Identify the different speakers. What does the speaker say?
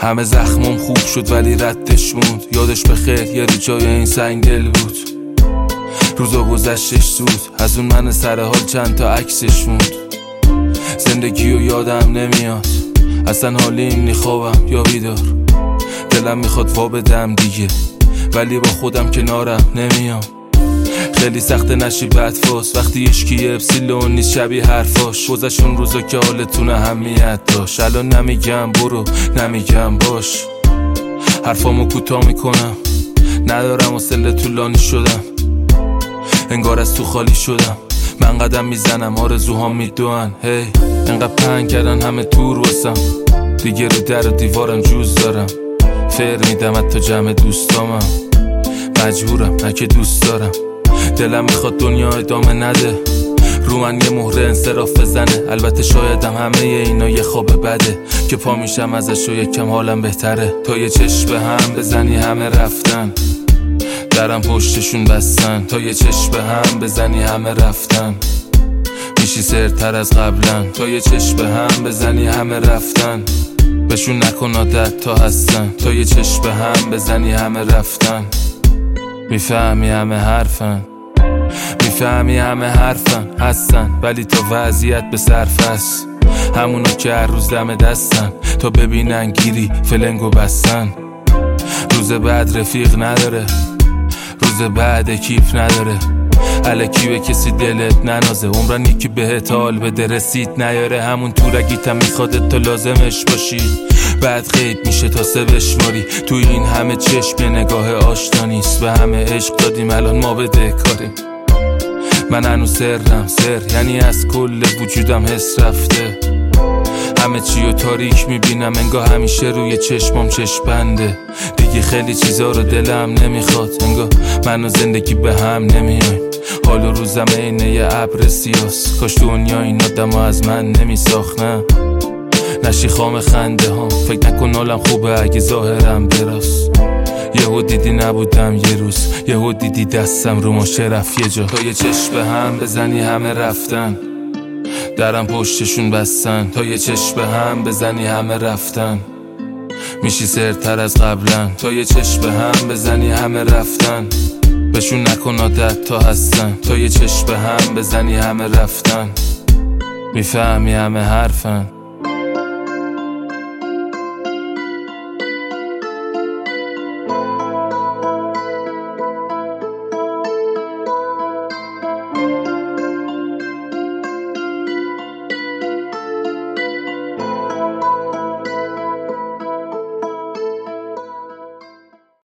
Speaker 1: همه زخمم خوب شد ولی ردش موند. یادش بخیر یه جای این سنگل بود. روزا گذشتش زود، از اون من سر حال چند تا عکسش موند. زندگیو یادم نمیاد، اصلا حالیم نی خوابم یا بیدار. دلم میخواد وا بدم دیگه، ولی با خودم کنارم نمیام. خیلی سخت نشی بدفاس وقتی اشکی اپسیلون نیست شبیه حرفاش. گذشت اون روزا که حالتون اهمیت داشت. الان نمیگم برو، نمیگم باش، حرفامو کوتاه میکنم. ندارم حوصله طولانی شدم، انگار از تو خالی شدم. من قدم میزنم آرزوهام میدوئن. هی انقدر پهن کردن همه دور واسم، دیگه رو در و دیوارم جوز دارم. فر میدم حتی جمع دوستامم، مجبورم اگه دوست دارم. دلم میخواد دنیا ادامه نده، رو من یه مهره انصراف بزنه. البته شایدم همه اینا یه خواب بده که پا میشم ازش و یکم حالم بهتره. تا یه چشم به هم بزنی همه رفتن، درم پشتشون بستن. تا یه چشم به هم بزنی همه رفتن، میشی سرتر از قبلا. تا یه چشم به هم بزنی همه رفتن، بهشون نکن عادت تا هستن. تا یه چشم به هم بزنی همه رفتن، میفهمی همه حرفن. میفهمی همه حرفن هستن، ولی تا وضعیت به صرف است. همونا که هر روز دم دستن تا ببینن گیری فلنگو بستن. روز بعد رفیق نداره، روز بعد کیف نداره. الکی به کسی دلت ننازه، عمرن یکی بهت حال بده رسید نیاره. همون تورگیتم میخواد تو لازمش باشی، بعد غیب میشه تا سه بشماری. تو این همه چشم یه نگاه آشنا نیست، به همه عشق دادیم الان ما بده کاریم. من هنوز سرم سر، یعنی از کل وجودم حس رفته. همه چیو تاریک میبینم، انگار همیشه روی چشمام چشم بنده. دیگه خیلی چیزا رو دلم نمیخواد، انگار من و زندگی به هم نمیایم. حال و روزم اینه یه ابر سیاس، کاش دنیا این آدمو از من نمیساختن. نشی خام خنده هم، فکر نکن حالم خوبه اگه ظاهرم دراست. یهو دیدی نبودم یه روز، یهو دیدی دستم رو ماشه رفت یه جا. تا یه چشم به هم بزنی همه رفتن، درم پشتشون بستن. تا یه چشم به هم بزنی همه رفتن، میشی سرتر از قبلا. تا یه چشم به هم بزنی همه رفتن، بهشون نکن عادت تا هستن. تا یه چشم به هم بزنی همه رفتن، میفهمی همه حرفن.